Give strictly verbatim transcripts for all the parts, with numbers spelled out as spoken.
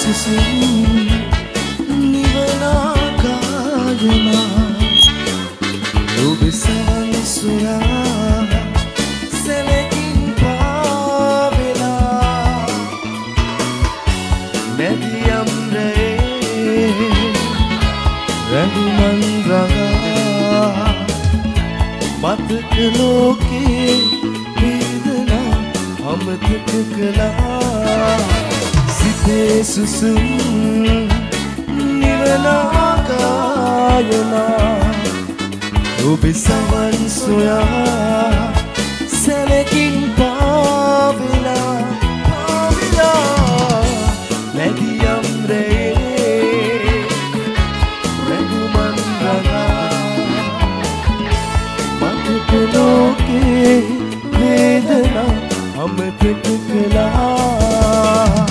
සුසුම් නිවනාකායනා ඔබ සවන් සොයා සැලකින් පාවෙලා මැදියම් රැයේ රැඳුමන් රඟා මතක ලෝකේ වේදනා අමතක කළා සිතේ සුසුම් නිවනාකායනා ඔබ සවන් සොයා සැලකින් පාවෙලා පාවෙලා මැදියම් රැයේ රැඳුමන් රඟා මතක ලෝකේ වේදනා අමතක කළා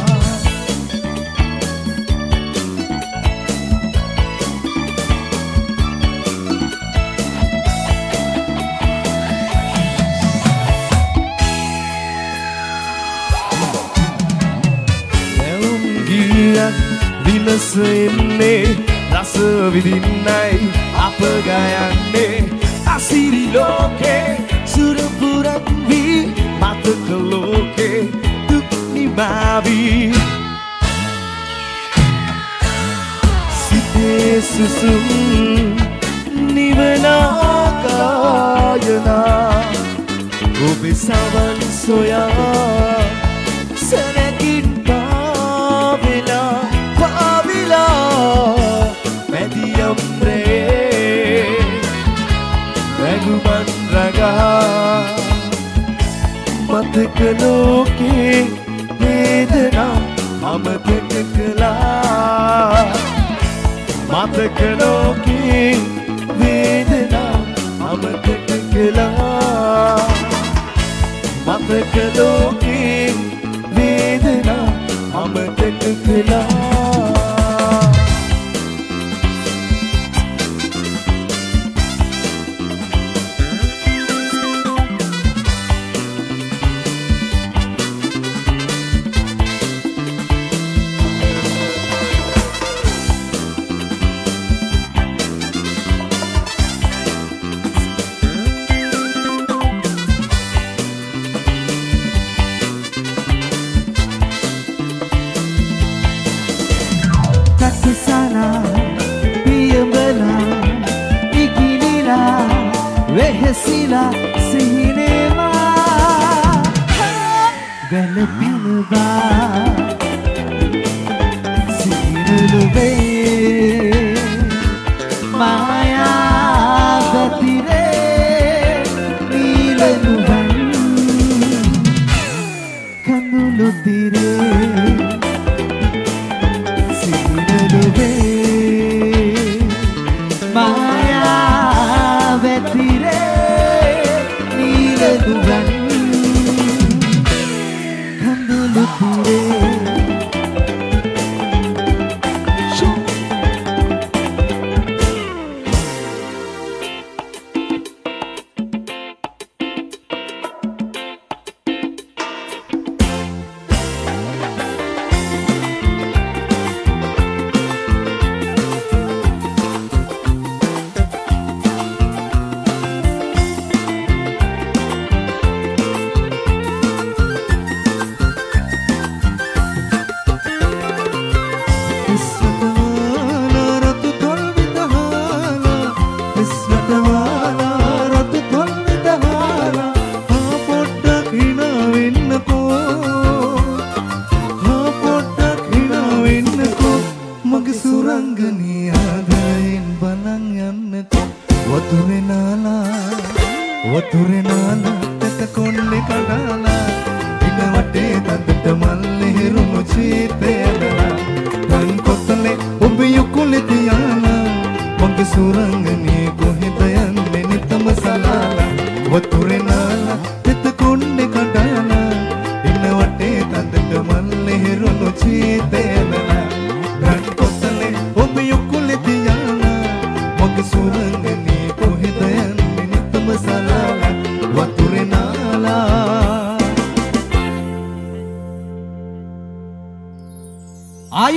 විලස එන්නේ රස විඳින්නයි අප ගයන්නේ අසිරි ලෝකේ සුරපුරක් වී මතක ලෝකේ දුක් නිමාවී සිතේ සුසුම් නිවනාකායනා ඔබ සවන් සොයා සැලකින් පාවෙලා පාවෙලා මැදියම් රැයේ රැඳුමන් රඟා මතක ලෝකේ වේදනා අමතක කළා මතක ලෝකේ වේදනා අමතක කළා මතක ලෝකේ වේදනා අමතක කළා sana piyambala ikilila wehesila sinema galapinba sinulube maya gatire nilanuban kanulutire Maya vetire niladugan kandulutire Salam